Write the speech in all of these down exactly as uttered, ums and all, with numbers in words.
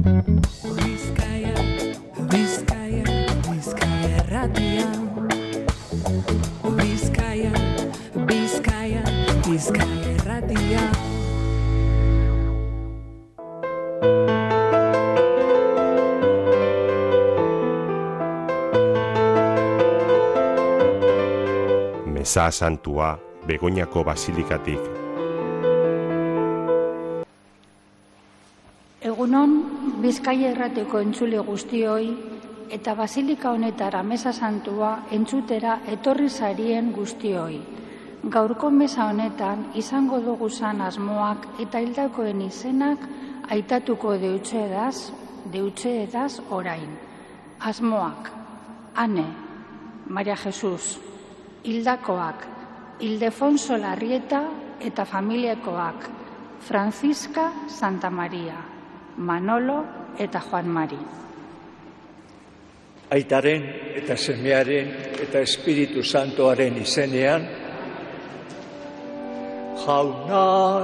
Bizkaia, Bizkaia, Bizkaia erratia. Bizkaia, Bizkaia, Bizkaia erratia. Meza santua Begoñako basilikatik. Egunon, Bizkaia errateko entzule guztioi eta basilika honetara meza santua entzutera etorri zarien guztioi. Gaurko meza honetan izango duguzan asmoak eta hildakoen izenak aitatuko deutxeedaz, deutxeedaz orain. Asmoak: Ane, Maria Jesus. Hildakoak: Ildefonso Larrieta eta familiakoak: Francisca Santa Maria, Manolo eta Juan Mari. Aitaren eta semearen eta Espiritu Santoaren izenean, jauna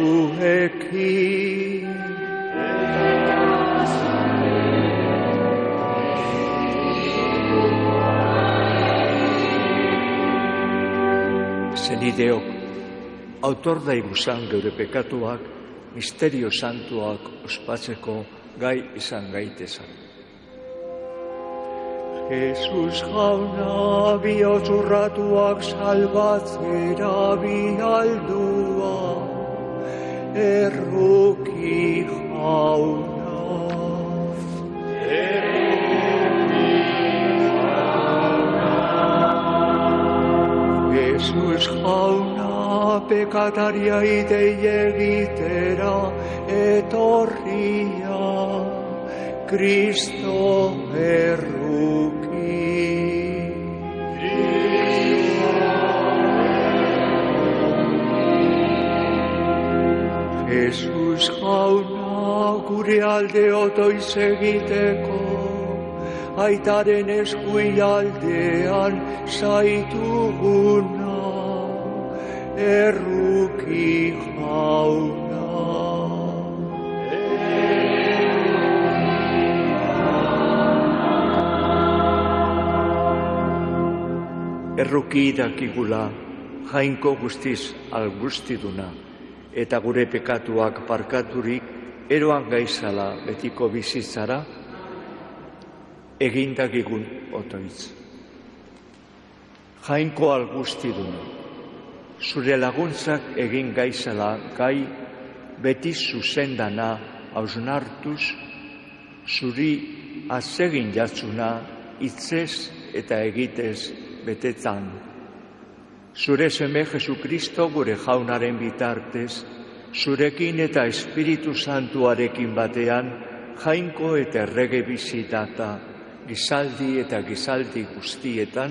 zuekin. Zenideok, autor daiguzan geure pekatuak, misterio santuak ospatzeko gai izan gaitezan. Jesus jauna bihotz urratuak salbatzera bihaldua, erruki jauna. Jesus jauna pekataria idei egitera etorria, Kristo erruki. Jesus jauna gure alde otoiz egiteko, aitaren eskui aldean zaituguna, erruki jauna. Erruki dakigula, jainko guztiz algustiduna, eta gure pekatuak parkaturik, eroan gaizala betiko bizitzara, egindagigun otoitz. Jainko algustiduna, zure laguntzak egin gaizala gai beti zuzendana hausnartuz, zuri atsegin jatzuna hitzez eta egitez betetzan. Zure seme Jesukristo gure jaunaren bitartez, zurekin eta Espiritu Santuarekin batean, jainko eta errege bizitata, gizaldi eta gizaldi guztietan,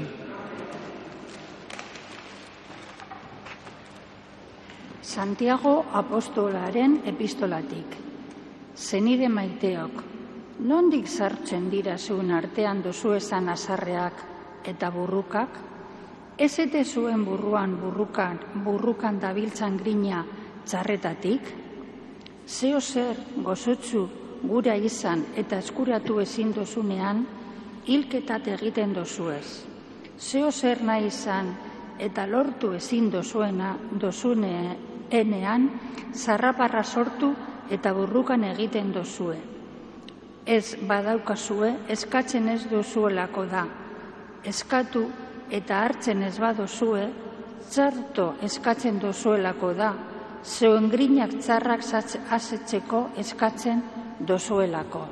Santiago apostolaren epistolatik. Zenide maiteok, nondik sartzen dira zuen artean dozu esan azarreak eta burrukak? Ez ete zuen burruan burrukan, burrukan dabiltzan grina txarretatik? Zeo zer gozotsu gura izan eta eskuratu ezin dozunean, hilketat egiten dozuez. Zeo zer nahi izan eta lortu ezin dozuena dozunean, zarraparra sortu eta burrukan egiten dozue. Ez badaukazue, eskatzen ez dozuelako da. Eskatu eta hartzen ez badozue, txarto eskatzen dozuelako da, zeuen grinak txarrak asetzeko eskatzen dozuelako.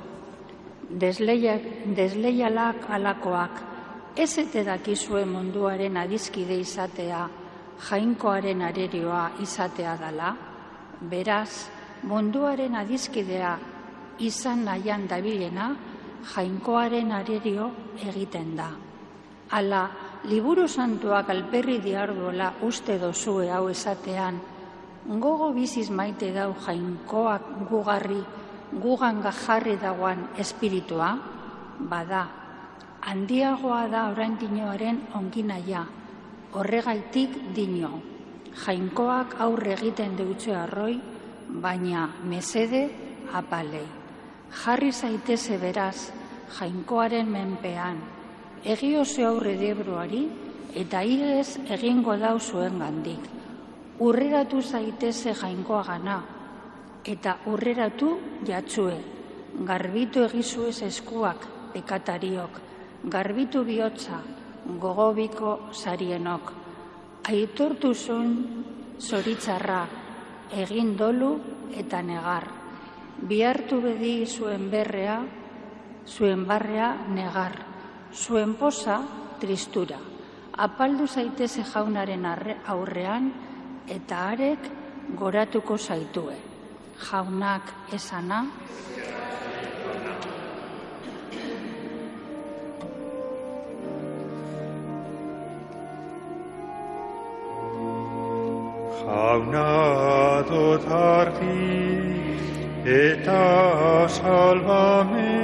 Desleialak alakoak, ez ete dakizue munduaren adizkide izatea, jainkoaren arerioa izatea dala, beraz, munduaren adizkidea izan nahian dabilena, jainkoaren arerio egiten da. Hala, liburu santuak alperri diarduela uste dozue hau esatean, gogo biziz maite dau jainkoak gugarri, gugan gajarri dagoan espiritua, bada, handiagoa da orain dinoaren onginaia, horregaitik dino, jainkoak aurre egiten deutxe arroi, baina mesede apalei. Jarri zaiteze beraz, jainkoaren menpean, egioze aurre Debroari, eta hilez egingo dau zuen gandik. Urreratu zaiteze jainkoa gana, eta urreratu jatzue, garbitu egizuez eskuak pekatariok, garbitu bihotza, gogobiko sarienok. Aitortu zuen zoritzarra, egin dolu eta negar. Bihartu bedi zuen berrea, zuen barrea negar, zuen posa tristura. Apaldu zaiteze jaunaren aurrean, eta arek goratuko zaitue. Jaunak esana, Jauna dut argi eta salbame,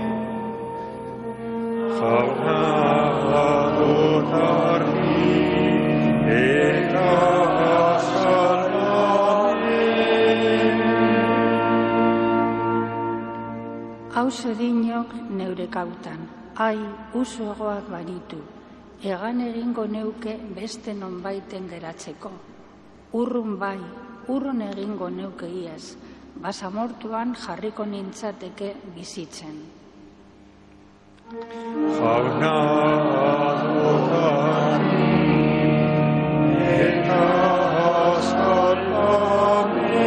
jauna dut argi eta salbame. hauze dinok neure kautan, ai uso egoak banitu, egan egingo neuke beste nonbaiten geratzeko. Urrun bai, urrun egingo neuke iaz, basamortuan jarriko nintzateke bizitzen. Jauna dotari eta salbame.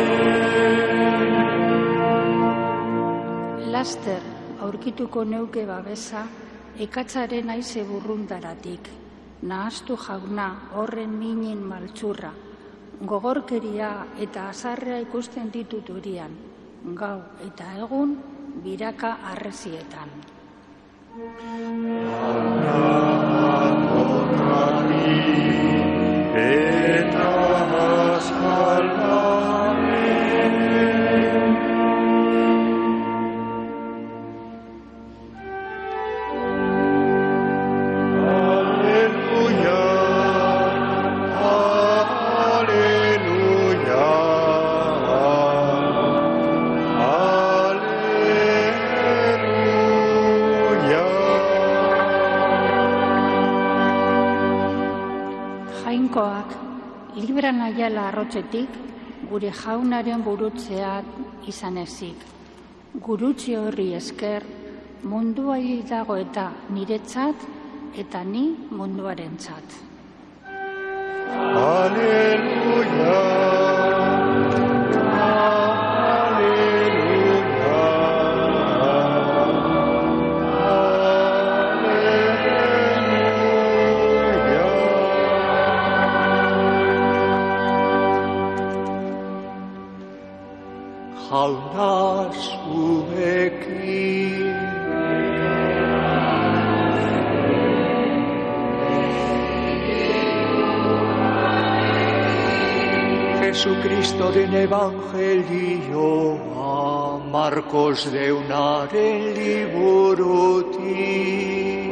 Laster aurkituko neuke babesa, ekatzaren aize burrundaratik, nahaztu jauna horren minin maltzurra, gogorkeria eta azarrea ikusten ditut urian, gau eta egun biraka arrezietan. Eta salbame. Libran aiala arrotzetik, gure jaunaren burutzeat izan ezik. Gurutzi horri esker, mundua hil dago eta niretzat, eta ni munduarentzat. Aleluia, jauna zuekin. Jesucristoren evangelioa Markos deunaren liburutik.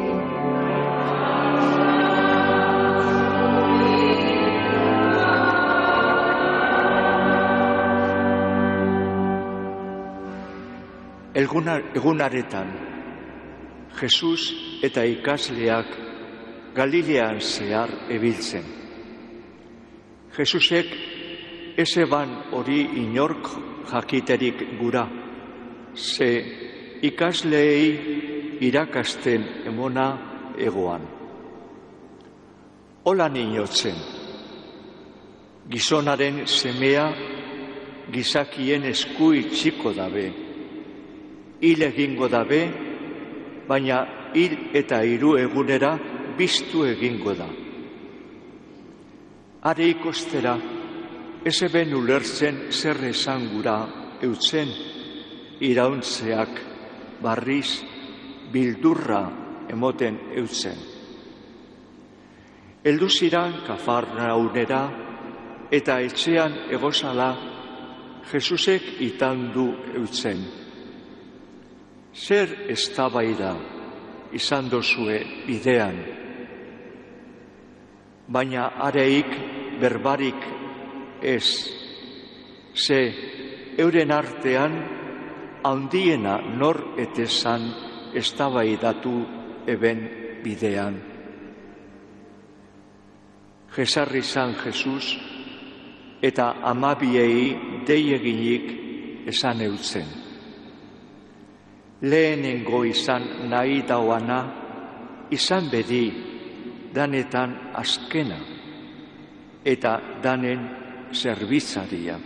Egunaretan, Jesus eta ikasleak Galilean zehar ebiltzen. Jesusek ez eban hori inork jakiterik gura, ze ikasleei irakasten emona egoan. Hola niotzen, gizonaren semea gizakien esku itxiko dabe, hil egingo dabe, baina hil eta hiru egunera biztu egingo da. Are ikostera, ez eben ulertzen zer esan gura eutzen, irauntzeak barriz bildurra emoten eutzen. Heldu ziran Kafarnaunera eta etxean egozala Jesusek itandu eutzen. Zer eztabaida izan dozue bidean, baina areik berbarik ez, ze euren artean handiena nor etezan eztabaidatu eben bidean. Jesarri zan Jesus, eta amabiei dei eginik esan eutzen. Lehenengo izan nahi dauana, izan bedi danetan azkena, eta danen zerbitzaria.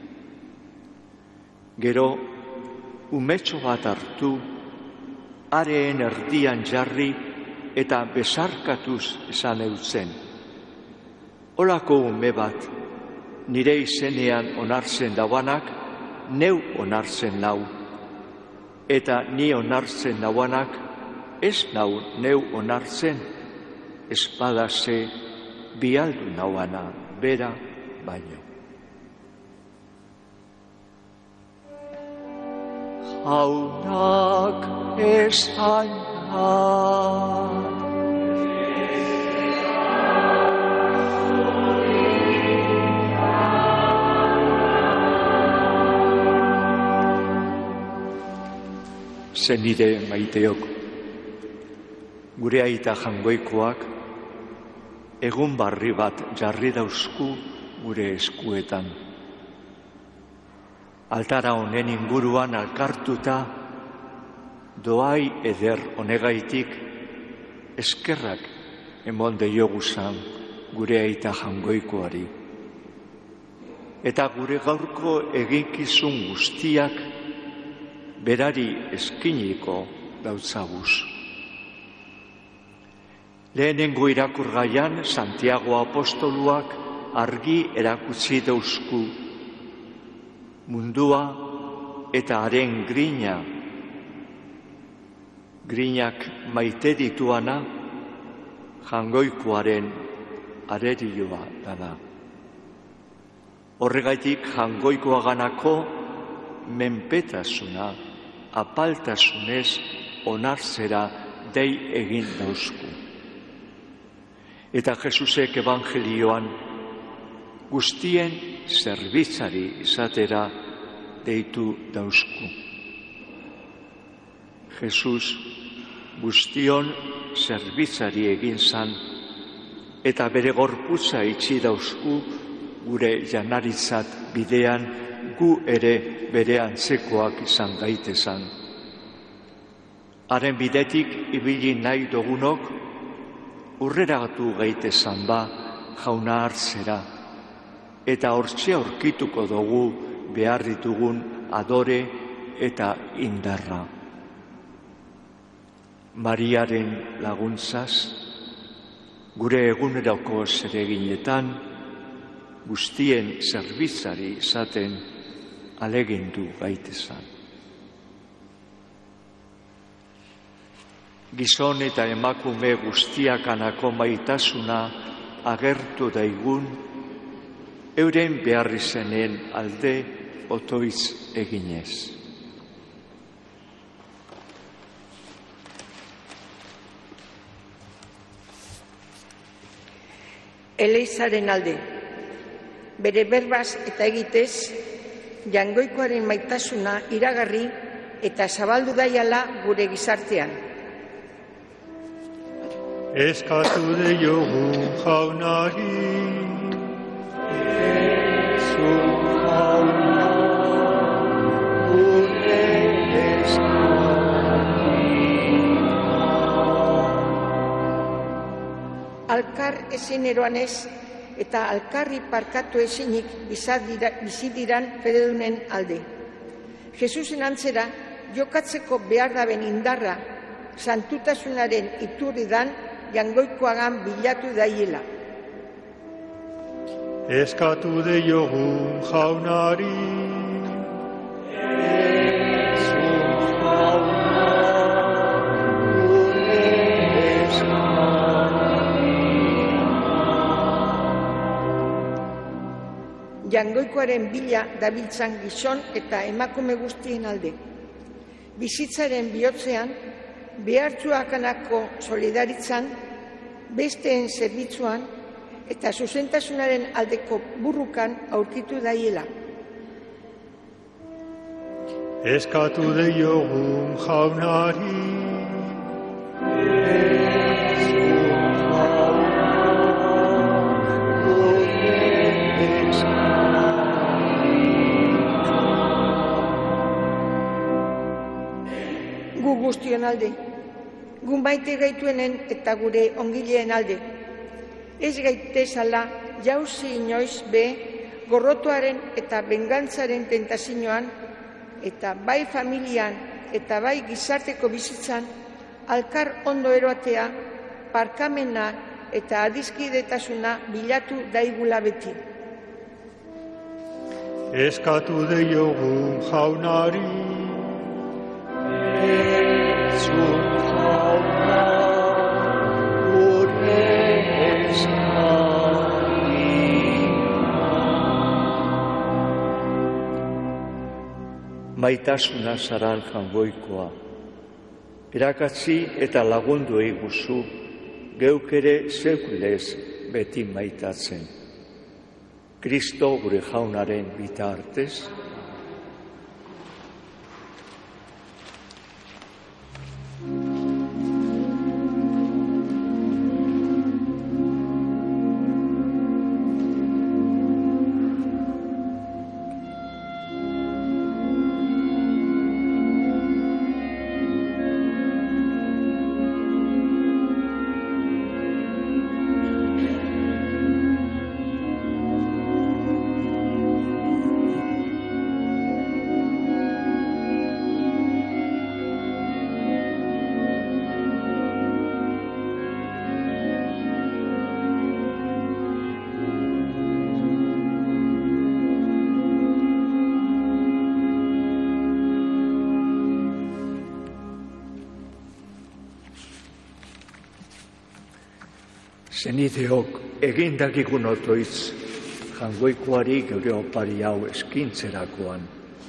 Gero, umetxo bat hartu, areen erdian jarri eta besarkatuz esan eutzen. Olako ume bat, nire izenean onartzen dauanak, neu onartzen nau. Eta ni onartzen dauanak, ez nau neu onartzen, espadase bialdu nauana, bera baino. Jaunak esan da. Zenide maiteok, gure aita jangoikoak egun barri bat jarri dauzku gure eskuetan. Altara honen inguruan alkartuta, doai eder honegaitik eskerrak emon deioguzan gure aita jangoikoari. Eta gure gaurko eginkizun guztiak berari eskiniko dautzaguz. Lehenengo irakurgaian Santiago apostoluak argi erakutsi dauzku mundua eta haren grina, grinak maite dituana jangoikoaren arerioa da. Horregaitik jangoikoaganako menpetasuna, apaltasunez onartzera dei egin dauzku. Eta Jesusek evangelioan guztien zerbitzari izatera deitu dauzku. Jesus guztion zerbitzari egin zan eta bere gorputza itxi dauzku gure janaritzat bidean gu ere bere antzekoak izan gaitezan. Haren bidetik ibili nahi dogunok, urreragatu gaitezan ba jauna hartzera, eta hortxe aurkituko dugu behar ditugun adore eta indarra. Mariaren laguntzaz, gure eguneroko zereginetan, guztien zerbitzari izaten alegindu gaitezan. Gizon eta emakume guztiakanako maitasuna agertu daigun, euren beharrizenen alde otoitz eginez. Eleizaren alde, bere berbaz eta egitez, jangoikoaren maitasuna iragarri eta zabaldu daiala gure gizartean. Eskatu deiogu jaunari, Zu jauna, gure Alkar ezin eroanez eta alkarri parkatu ezinik bizi diran fededunen alde. Jesusen antzera jokatzeko behar daben indarra santutasunaren iturridan jangoikoagan bilatu daiela. eskatu deiogu jaunari, jangoikoaren bila dabiltzan gizon eta emakume guztien alde. Bizitzaren bihotzean, behartzuakanako solidaritzan, besteen zerbitzuan eta zuzentasunaren aldeko burrukan aurkitu daiela. eskatu diogun jaunari. Gu guztion alde, gu maite gaituenen eta gure ongileen alde. Ez gaitezala jauzi inoiz be gorrotoaren eta bengantzaren tentazioan, eta bai familian eta bai gizarteko bizitzan, alkar ondo eroatea, parkamena eta adiskidetasuna bilatu daigula beti. Eskatu diogun jaunari. Entzun jauna gure eskari. Maitasuna zaran jangoikoa. Erakatzi eta lagundu eiguzu, geuk ere zeukulez beti maitatzen. Kristo gure jaunaren bitartez, zenideok egindakigun otoitz jangoikoari geure opari hau eskintzerakoan.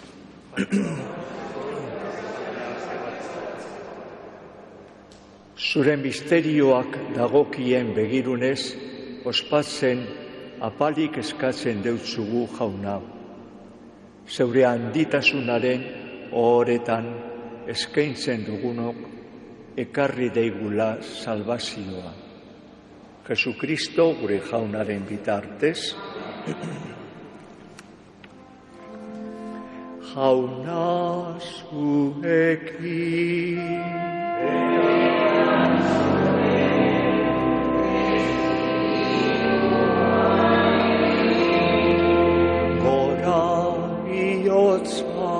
Zure misterioak dagokien begirunez, ospatzen apalik eskatzen deutzugu jauna. Zeure handitasunaren ohoretan eskaintzen dugunok ekarri deigula salbazioa. Jesukristo gure jaunaren bitartez, jauna zuekin. Gora bihotza,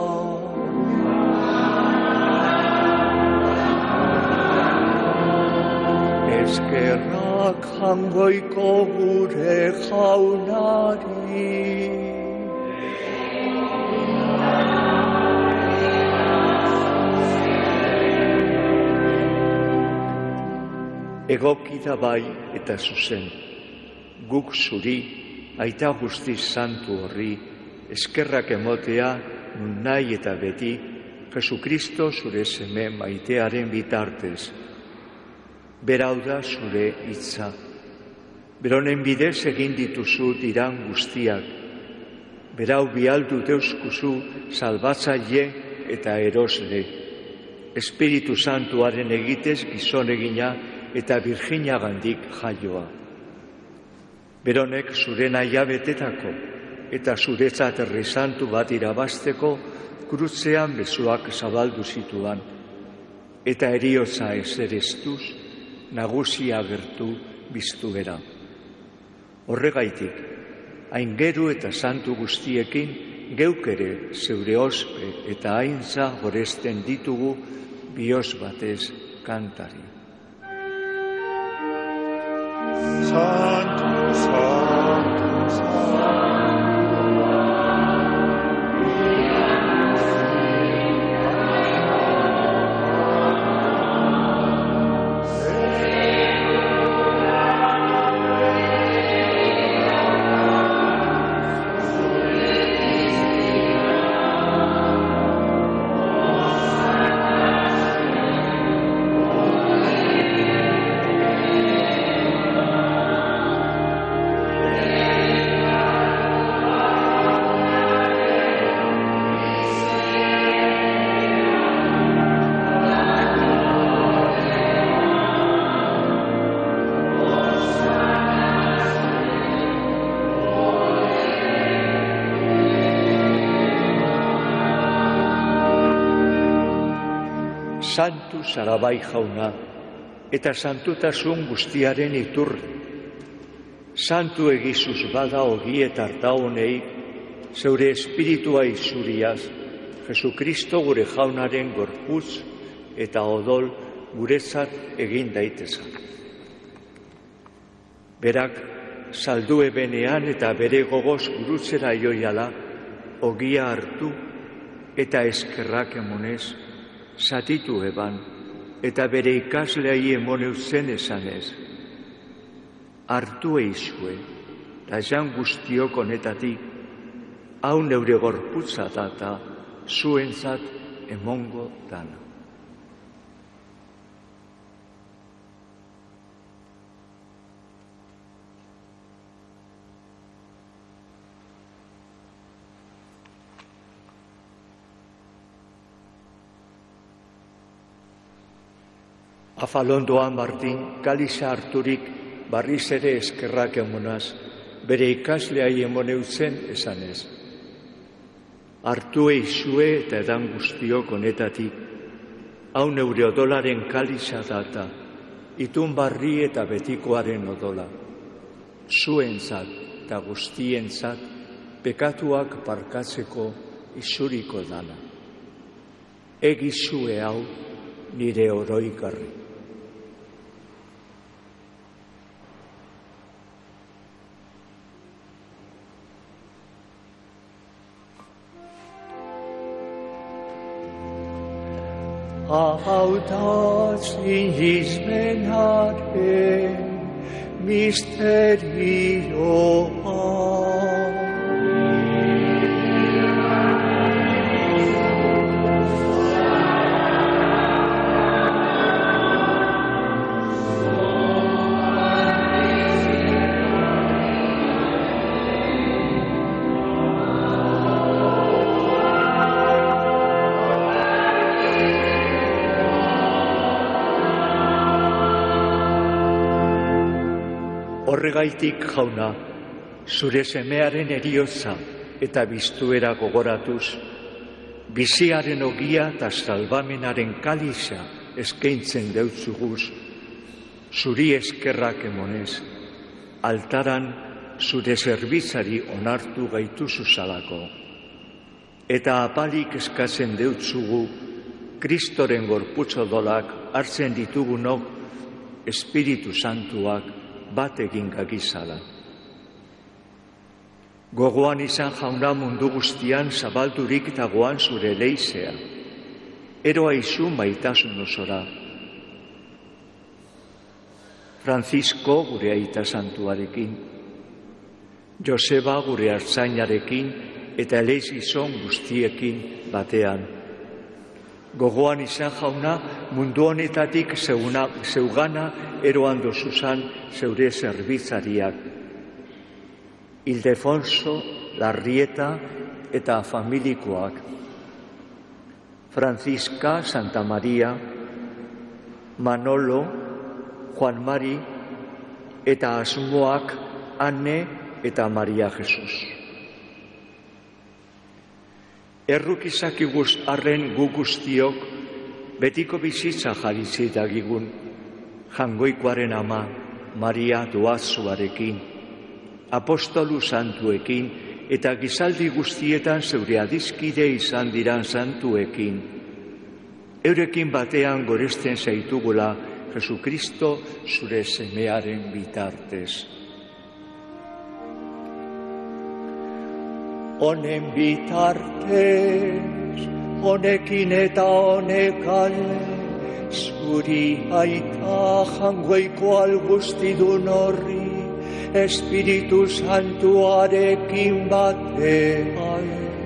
eskerrak jangoiko gure jaunari. Egokida bai eta zuzen, guk zuri, aita guztiz santu horri, eskerrak emotea nun nahi eta beti, Jesukristo zure seme maitearen bitartez. Berau da zure hitza. Beronen bidez egin dituzu diran guztiak. Berau bialdu deuskuzu salbatzaile eta erosle. Espiritu Santuaren egitez gizon egina eta Virginiagandik jaioa. Beronek zure nahia betetako eta zuretzat herri santu bat irabazteko krutzean besoak zabaldu zituan, eta heriotza ezereztuz nagusia agertu biztuera. Horregaitik, hain geru eta santu guztiekin geuk ere zeure ospe eta aintza goresten ditugu bihotz batez kantari. Santu, santu, santu. santu zara bai Jauna, eta santutasun guztiaren iturri. Santu egizuz bada ogi eta arta honei, zeure espiritua izuriaz, Jesukristo gure Jaunaren gorputz eta odol guretzat egin daitezan. Berak saldue benean eta bere gogoz gurutzera joiala, ogia hartu eta eskerrak emonez, zatitu eban, eta bere ikasleai emoneu zen esanez. Hartu eizue, da jan guztiok honetatik, hau neure gorputza data, zuentzat emongo dana. Afalondoan Martin, kaliza harturik barriz ere eskerrak emonaz, bere ikasleai emoneu zen esanez. Hartu eizue eta edan guztiok honetatik, hau neure odolaren kaliza data, itun barri eta betikoaren odola. Zuentzat eta guztientzat, pekatuak barkatzeko izuriko dana. Egizue hau nire oroikarri. Hautatzen izmenaren misterioa. Horregaitik, Jauna, zure semearen eriotza eta biztuera gogoratuz, biziaren ogia eta salbamenaren kaliza eskaintzen deutzuguz, zuri eskerrak emonez, altaran zure zerbitzari onartu gaituzu zalako, eta apalik eskatzen deutzugu, Kristoren gorputz odolak hartzen ditugunok Espiritu Santuak bat egin gagizala. Gogoan izan, Jauna, mundu guztian zabaldurik dagoan zure leizea, eroa izu maitasun osora. Francisco gure aita santuarekin, Joseba gure artzainarekin eta eleiz gizon guztiekin batean. Gogoan izan, Jauna, mundu honetatik zeugana, zeugana eroan dozuzan zeure zerbitzariak. Ildefonso, Larrieta eta familikoak. Francisca, Santa Maria, Manolo, Juan Mari eta asmoak Anne eta Maria Jesus. Erruk izakiguz arren gu guztiok, betiko bizitza jaritzi dagigun, jangoikoaren ama, Maria doazuarekin, apostolu santuekin, eta gizaldi guztietan zeure adizkide izan diran santuekin. Eurekin batean goresten zaitugula Jesukristo zure semearen bitartez. Honen bitartez, honekin eta honekale, zuri aita jangoiko algustidun horri, Espiritu Santuarekin batean,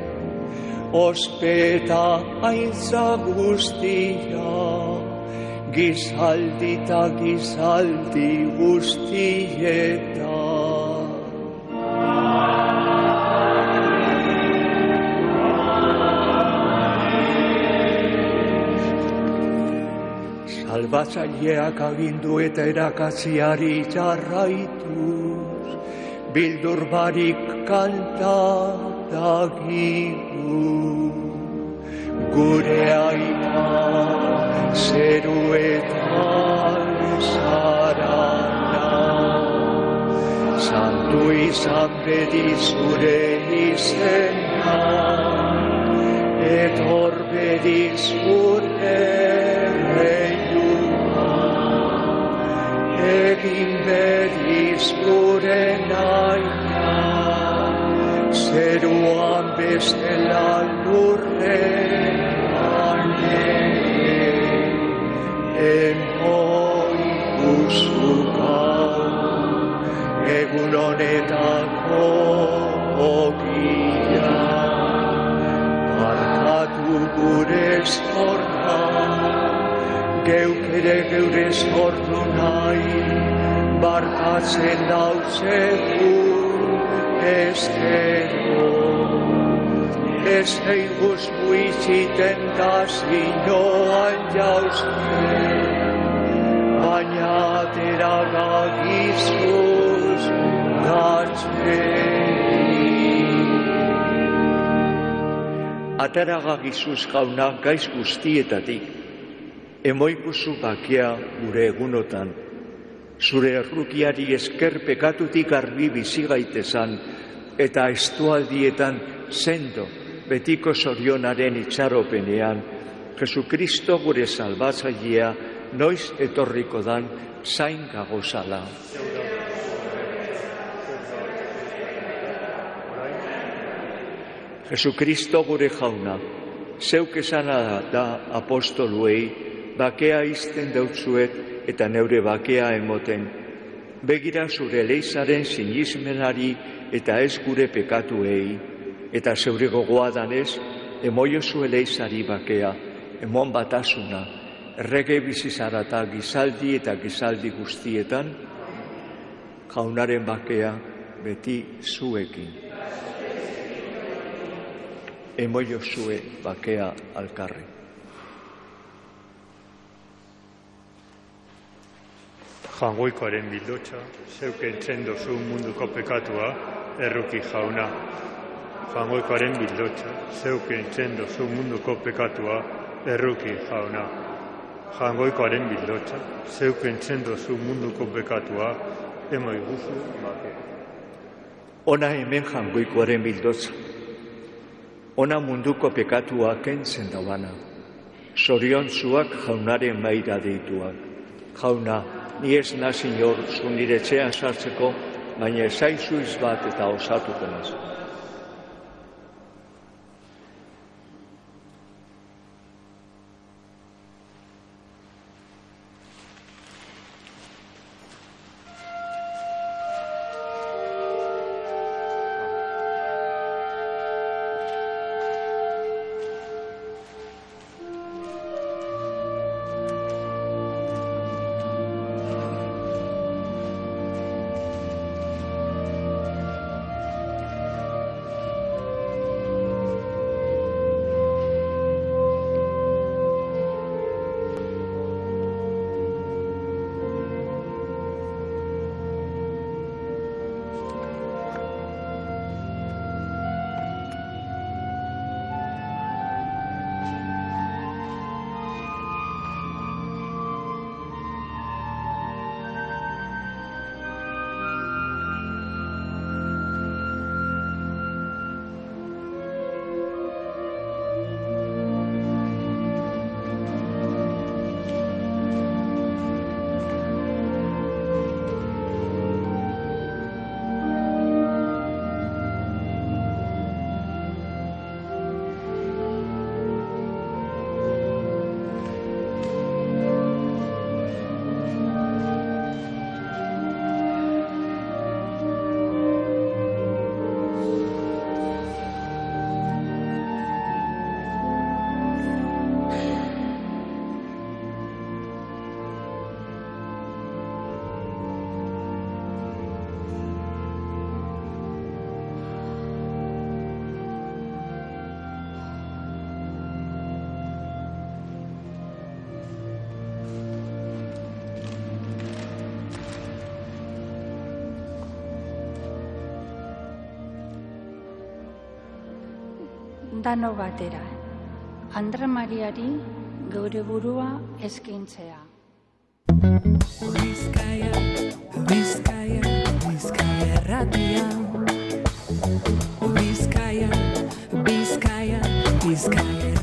ospeta aintza guztia, gizaldi eta gizaldi guztietan. Salbatzaileak agindu eta erakatziari jarraituz, bildur barik kanta dagigu. Gure aita, zeruetan zara nahi. Santu izan bedi zure izena, etor bedi zure reiua, egin bedi zure naia, zeruan bestela lurrean ere, emoi guzu gaur, egun honetako ogia, barkatu gure zorra, geuk ere geure zortu nahi, barkatzen dauzegu estero. Ez eiguz buiziten da zinoan jauzten, baina atera gagizuz gatzeri. Atera gagizuz jauna gaiz guztietatik, emoikuzu bakea gure egunotan, zure errukiari esker pekatutik garbi bizi gaitezan, eta estualdietan sendo betiko zorionaren itxaropenean, Jesukristo gure salbatzailea noiz etorriko dan zain gagozala. Jesukristo gure jauna, zeuk esana da apostoluei, bakea izten deutzuet eta neure bakea emoten. Begira zure leizaren sinismenari eta ez gure pekatuei, eta zeure gogoa danez, emoio zue leizari bakea, emon batasuna, errege bizizarata gizaldi eta gizaldi guztietan, jaunaren bakea beti zuekin. Emoio zue bakea alkarri. Jangoikoaren bildotxa, zeuk entzen dozu munduko pekatua, erruki jauna. Jangoikoaren bildotxa, zeuk entzen dozu munduko pekatua, erruki jauna. Jangoikoaren bildotxa, zeuk entzen dozu munduko pekatua, emoi guzu bakea. Ona hemen jangoikoaren bildotxa. Ona munduko pekatua kentzen dauana. Zorion zuak jaunaren maira deituak. Jauna, ni ez nazi nor zu nire etxean sartzeko, baina ezaizu izbat eta osatuko naz. Dano batera, Andra Mariari geure burua eskintzea. Bizkaia, Bizkaia, Bizkaia erratia. Bizkaia, Bizkaia, Bizkaia